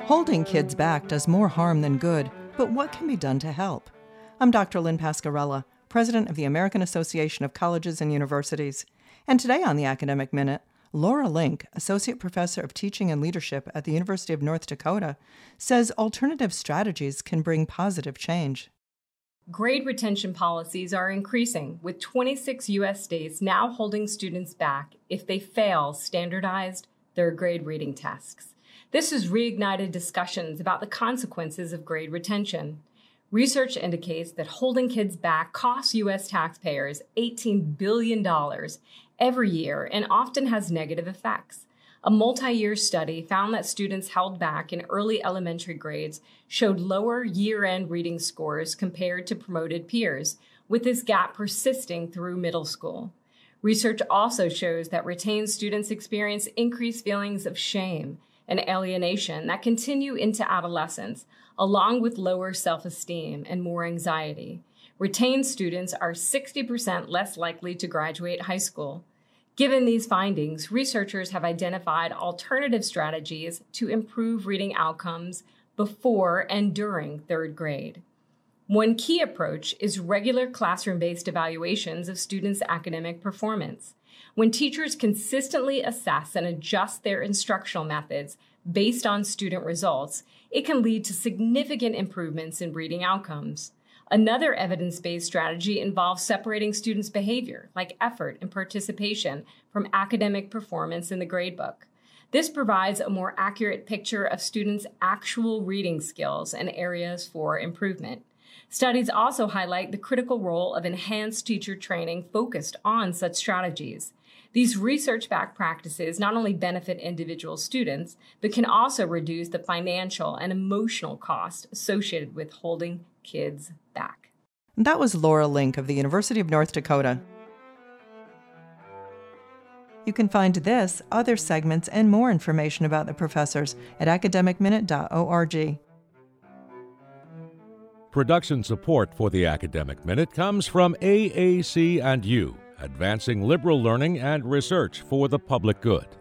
Holding kids back does more harm than good, but what can be done to help? I'm Dr. Lynn Pascarella, president of the American Association of Colleges and Universities. And today on the Academic Minute, Laura Link, associate professor of teaching and leadership at the University of North Dakota, says alternative strategies can bring positive change. Grade retention policies are increasing, with 26 U.S. states now holding students back if they fail standardized third-grade reading tests. This has reignited discussions about the consequences of grade retention. Research indicates that holding kids back costs U.S. taxpayers $18 billion every year and often has negative effects. A multi-year study found that students held back in early elementary grades showed lower year-end reading scores compared to promoted peers, with this gap persisting through middle school. Research also shows that retained students experience increased feelings of shame and alienation that continue into adolescence, along with lower self-esteem and more anxiety. Retained students are 60% less likely to graduate high school. Given these findings, researchers have identified alternative strategies to improve reading outcomes before and during third grade. One key approach is regular classroom-based evaluations of students' academic performance. When teachers consistently assess and adjust their instructional methods based on student results, it can lead to significant improvements in reading outcomes. Another evidence-based strategy involves separating students' behavior, like effort and participation, from academic performance in the gradebook. This provides a more accurate picture of students' actual reading skills and areas for improvement. Studies also highlight the critical role of enhanced teacher training focused on such strategies. These research-backed practices not only benefit individual students, but can also reduce the financial and emotional cost associated with holding kids back. That was Laura Link of the University of North Dakota. You can find this, other segments, and more information about the professors at academicminute.org. Production support for the Academic Minute comes from AAC&U, advancing liberal learning and research for the public good.